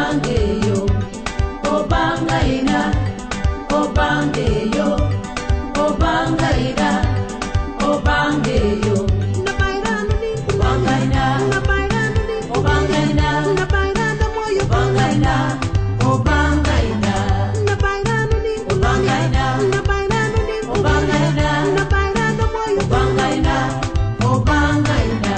obangeyo, obangaina, obangeyo, obangaina, obangeyo. Obangaina, obangaina, obangaina, obangaina, obangaina, obangaina, obangaina, obangaina.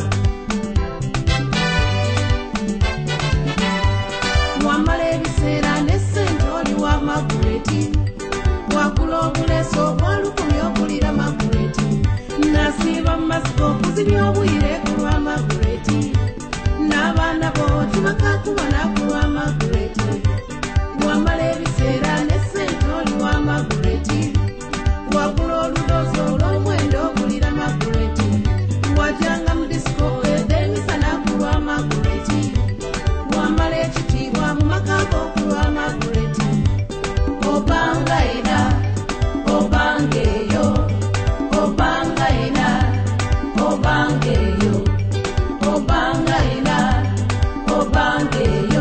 Wamala ebiseera n'essente oli wa Magureti, wakula obuleso obw'olukumi okulira Magureti, nasiiba mu masiko okuzibya obwire ku lwa Magureti, n'abaana bo tibakakubona ku lwa Magureti. Wamala ebiseera n'essente oli wa Magureti, wakula oludoozi olw'omwenda okulira Magureti, wajjanga mu disiko edeemisana ku lwa Magureti. Wamala ekitiibwa mu maka go ku lwa Magureti. Obangaina, obangeyo, obangaina, obangeyo, obangaina, obangeyo.